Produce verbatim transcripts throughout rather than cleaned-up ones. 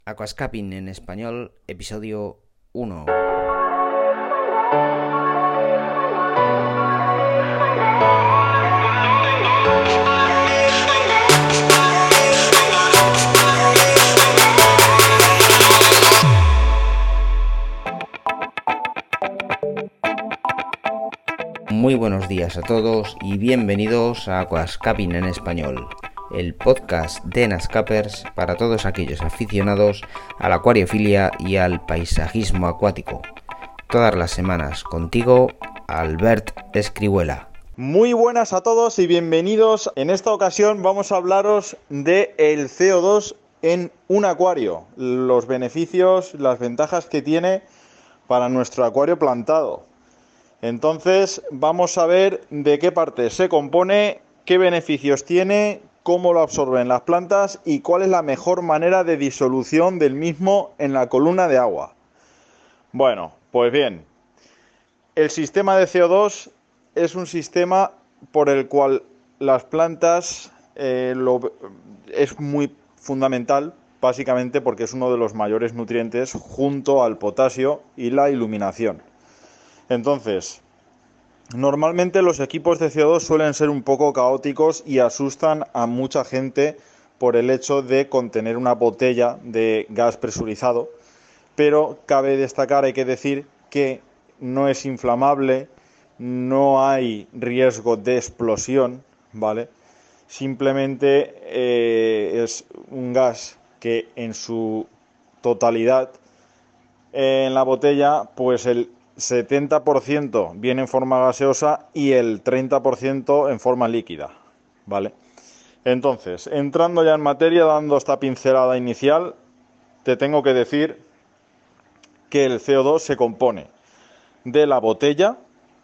Aquascaping en español, episodio uno. Muy buenos días a todos y bienvenidos a Aquascaping en español, el podcast de Nascapers para todos aquellos aficionados a la acuariofilia y al paisajismo acuático. Todas las semanas contigo, Albert Escrihuela. Muy buenas a todos y bienvenidos. En esta ocasión vamos a hablaros de el C O dos en un acuario, los beneficios, las ventajas que tiene para nuestro acuario plantado. Entonces vamos a ver de qué parte se compone, qué beneficios tiene, cómo lo absorben las plantas y cuál es la mejor manera de disolución del mismo en la columna de agua. Bueno, pues bien, el sistema de C O dos es un sistema por el cual las plantas eh, lo, es muy fundamental, básicamente porque es uno de los mayores nutrientes junto al potasio y la iluminación. Entonces, normalmente los equipos de C O dos suelen ser un poco caóticos y asustan a mucha gente por el hecho de contener una botella de gas presurizado, pero cabe destacar, hay que decir que no es inflamable, no hay riesgo de explosión, ¿vale? Simplemente eh, es un gas que en su totalidad eh, en la botella, pues el setenta por ciento viene en forma gaseosa y el treinta por ciento en forma líquida, ¿vale? Entonces, entrando ya en materia, dando esta pincelada inicial, te tengo que decir que el C O dos se compone de la botella,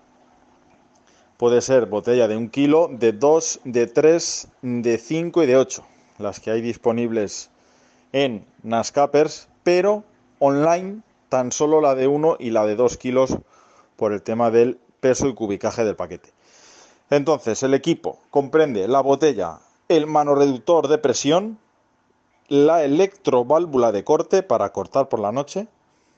puede ser botella de un kilo, de dos, de tres, de cinco y de ocho, las que hay disponibles en Nascapers, pero online tan solo la de uno y la de dos kilos por el tema del peso y cubicaje del paquete. Entonces, el equipo comprende la botella, el manorreductor de presión, la electroválvula de corte para cortar por la noche,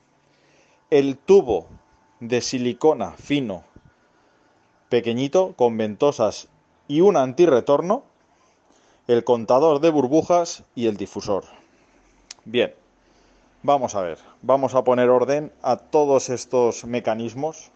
el tubo de silicona fino pequeñito con ventosas y un antirretorno, el contador de burbujas y el difusor. Bien, vamos a ver, vamos a poner orden a todos estos mecanismos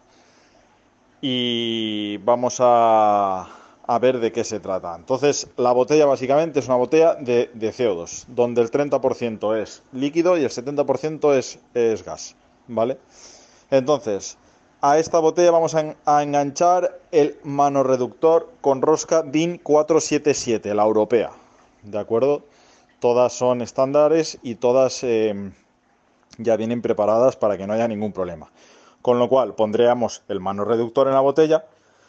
y vamos a, a ver de qué se trata. Entonces, la botella básicamente es una botella de, de C O dos, donde el treinta por ciento es líquido y el setenta por ciento es, es gas, ¿vale? Entonces, a esta botella vamos a, a enganchar el manorreductor con rosca D I N cuatrocientos setenta y siete, la europea, ¿de acuerdo? Todas son estándares y todas eh, ya vienen preparadas para que no haya ningún problema. Con lo cual pondríamos el manorreductor en la botella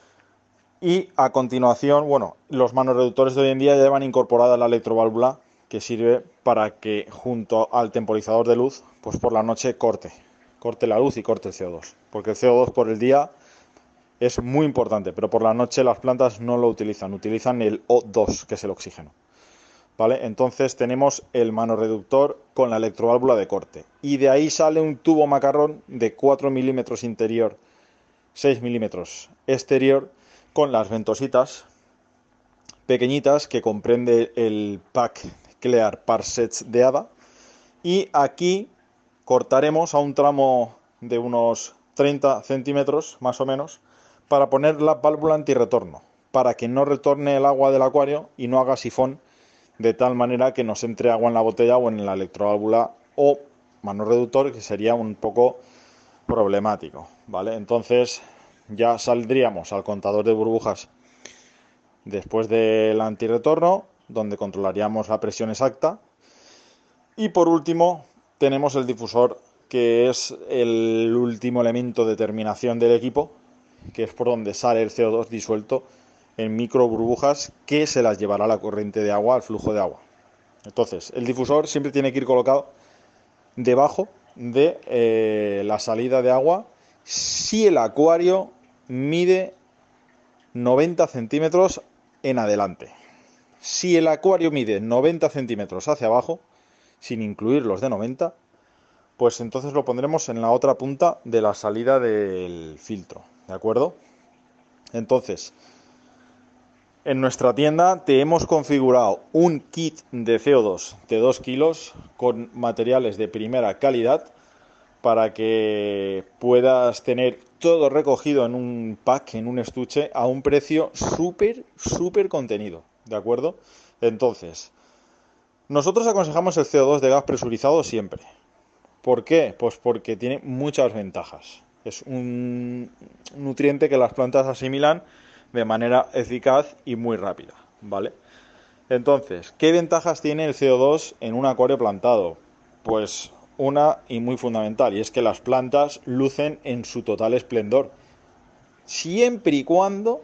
y a continuación, bueno, los manorreductores de hoy en día ya llevan incorporada la electroválvula que sirve para que junto al temporizador de luz, pues por la noche corte, corte la luz y corte el C O dos. Porque el C O dos por el día es muy importante, pero por la noche las plantas no lo utilizan, utilizan el O dos, que es el oxígeno. ¿Vale? Entonces tenemos el manorreductor con la electroválvula de corte. Y de ahí sale un tubo macarrón de cuatro milímetros interior, seis milímetros exterior, con las ventositas pequeñitas que comprende el pack Clear Parsets de Hada. Y aquí cortaremos a un tramo de unos treinta centímetros más o menos para poner la válvula antirretorno, para que no retorne el agua del acuario y no haga sifón, de tal manera que nos entre agua en la botella o en la electroválvula o manorreductor, que sería un poco problemático, ¿vale? Entonces ya saldríamos al contador de burbujas después del antirretorno, donde controlaríamos la presión exacta. Y por último tenemos el difusor, que es el último elemento de terminación del equipo, que es por donde sale el C O dos disuelto en micro burbujas que se las llevará la corriente de agua al flujo de agua. Entonces, el difusor siempre tiene que ir colocado debajo de eh, la salida de agua si el acuario mide noventa centímetros en adelante. Si el acuario mide noventa centímetros hacia abajo, sin incluir los de noventa, pues entonces lo pondremos en la otra punta de la salida del filtro, ¿de acuerdo? Entonces, en nuestra tienda te hemos configurado un kit de C O dos de dos kilos con materiales de primera calidad para que puedas tener todo recogido en un pack, en un estuche, a un precio súper, súper contenido, ¿de acuerdo? Entonces, nosotros aconsejamos el C O dos de gas presurizado siempre. ¿Por qué? Pues porque tiene muchas ventajas. Es un nutriente que las plantas asimilan de manera eficaz y muy rápida, ¿vale? Entonces, ¿qué ventajas tiene el C O dos en un acuario plantado? Pues una y muy fundamental, y es que las plantas lucen en su total esplendor, siempre y cuando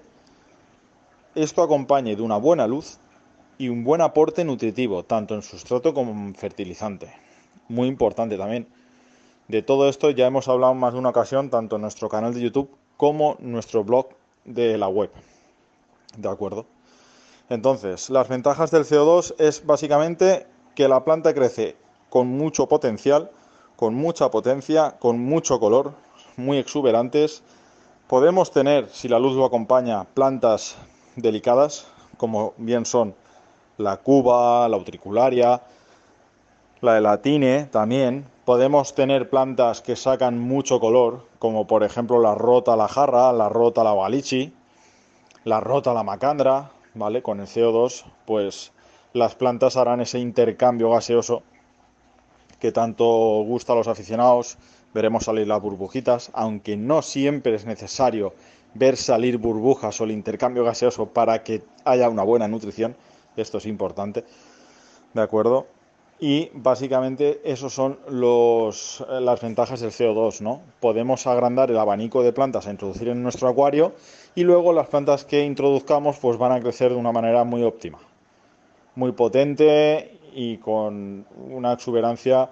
esto acompañe de una buena luz y un buen aporte nutritivo, tanto en sustrato como en fertilizante. Muy importante también. De todo esto ya hemos hablado en más de una ocasión, tanto en nuestro canal de YouTube como en nuestro blog de la web. ¿De acuerdo? Entonces, las ventajas del C O dos es básicamente que la planta crece con mucho potencial, con mucha potencia, con mucho color, muy exuberantes. Podemos tener, si la luz lo acompaña, plantas delicadas, como bien son la cuba, la utricularia, la elatine también. Podemos tener plantas que sacan mucho color, como por ejemplo la rota la jarra, la rota la balichi, la rota la macandra, ¿vale? Con el C O dos, pues las plantas harán ese intercambio gaseoso que tanto gusta a los aficionados. Veremos salir las burbujitas, aunque no siempre es necesario ver salir burbujas o el intercambio gaseoso para que haya una buena nutrición. Esto es importante, ¿de acuerdo? Y básicamente esos son los, las ventajas del C O dos, ¿no? Podemos agrandar el abanico de plantas a introducir en nuestro acuario y luego las plantas que introduzcamos pues van a crecer de una manera muy óptima, muy potente y con una exuberancia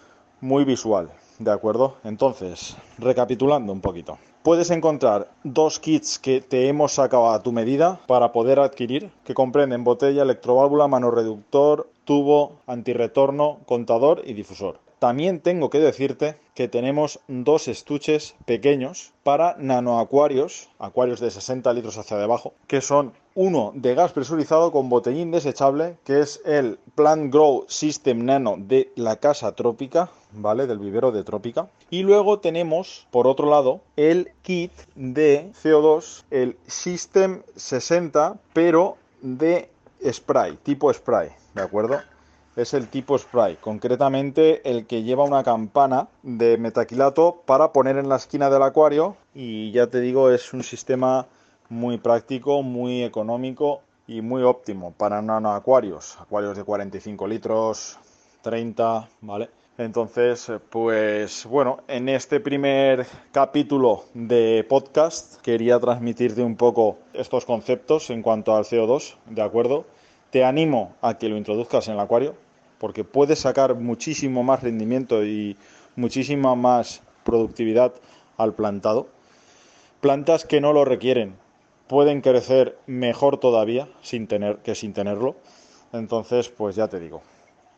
muy visual, ¿de acuerdo? Entonces, recapitulando un poquito. Puedes encontrar dos kits que te hemos sacado a tu medida para poder adquirir, que comprenden botella, electroválvula, manorreductor, tubo, antirretorno, contador y difusor. También tengo que decirte que tenemos dos estuches pequeños para nanoacuarios, acuarios de sesenta litros hacia debajo, que son uno de gas presurizado con botellín desechable, que es el Plant Grow System Nano de la Casa Trópica, ¿vale? Del vivero de Trópica. Y luego tenemos, por otro lado, el kit de C O dos, el System sesenta, pero de spray, tipo spray, ¿de acuerdo? Es el tipo spray, concretamente el que lleva una campana de metaquilato para poner en la esquina del acuario, y ya te digo, es un sistema muy práctico, muy económico y muy óptimo para nanoacuarios, acuarios de cuarenta y cinco litros, treinta, ¿vale? Entonces, pues bueno, en este primer capítulo de podcast quería transmitirte un poco estos conceptos en cuanto al C O dos, ¿de acuerdo? Te animo a que lo introduzcas en el acuario, porque puedes sacar muchísimo más rendimiento y muchísima más productividad al plantado. Plantas que no lo requieren pueden crecer mejor todavía sin tener que sin tenerlo. Entonces, pues ya te digo.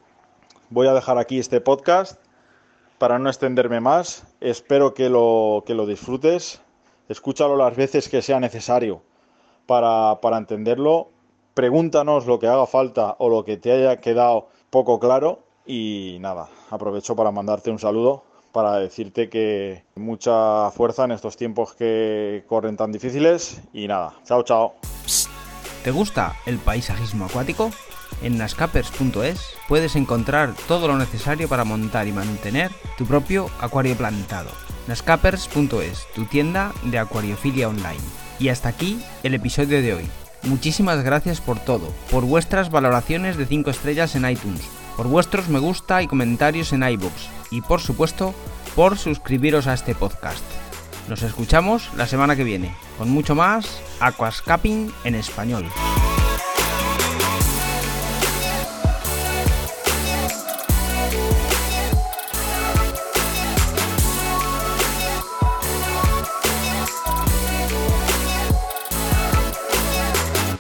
Voy a dejar aquí este podcast para no extenderme más. Espero que lo, que lo disfrutes. Escúchalo las veces que sea necesario para, para entenderlo. Pregúntanos lo que haga falta o lo que te haya quedado poco claro. Y nada, aprovecho para mandarte un saludo, para decirte que mucha fuerza en estos tiempos que corren tan difíciles. Y nada, chao, chao. ¿Te gusta el paisajismo acuático? En nascapers punto es puedes encontrar todo lo necesario para montar y mantener tu propio acuario plantado. nascapers punto es, tu tienda de acuariofilia online. Y hasta aquí el episodio de hoy. Muchísimas gracias por todo, por vuestras valoraciones de cinco estrellas en iTunes, por vuestros me gusta y comentarios en iVoox y por supuesto por suscribiros a este podcast. Nos escuchamos la semana que viene con mucho más Aquascaping en español.